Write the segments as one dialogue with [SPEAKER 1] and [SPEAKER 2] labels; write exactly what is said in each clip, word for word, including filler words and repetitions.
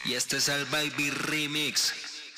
[SPEAKER 1] Y este es el Baby Remix.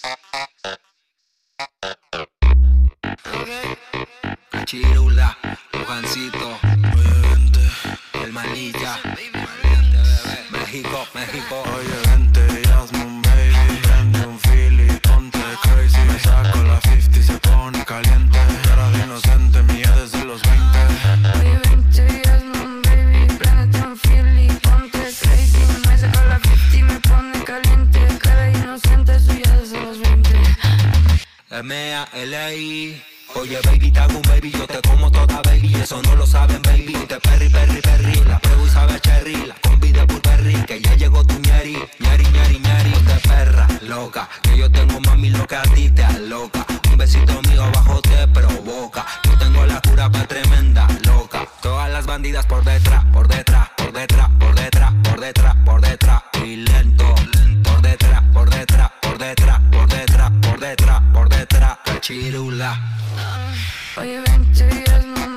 [SPEAKER 1] Chirula, Juancito, el Manilla, México, México.
[SPEAKER 2] Oye, vente y hazme un baby, prende un feel y ponte crazy. Me saco la cincuenta, se pone caliente. Cara de inocente mía desde los veinte.
[SPEAKER 3] Oye, vente y hazme un baby, prende un feel y ponte crazy. Me saco la cincuenta, me pone caliente. Cara de inocente suya desde los veinte.
[SPEAKER 1] M A L I. Oye baby, te hago un baby, yo te como toda baby. Eso no lo saben baby, te perri, perri, perri. La pruebo y sabe cherry, la combi de Burberry. Que ya llegó tu ñari, ñari, ñari, ñari. De perra, loca, que yo tengo mami lo que a ti te aloca. Un besito mío abajo te provoca. Yo tengo la cura pa' tremenda loca. Todas las bandidas por detrás, por detrás, por detrás, por detrás, por detrás, por detrás. Y lento, lento, por detrás, por detrás, por detrás, por detrás, por detrás, por detrás. Chirula.
[SPEAKER 3] Oye, vente y hazme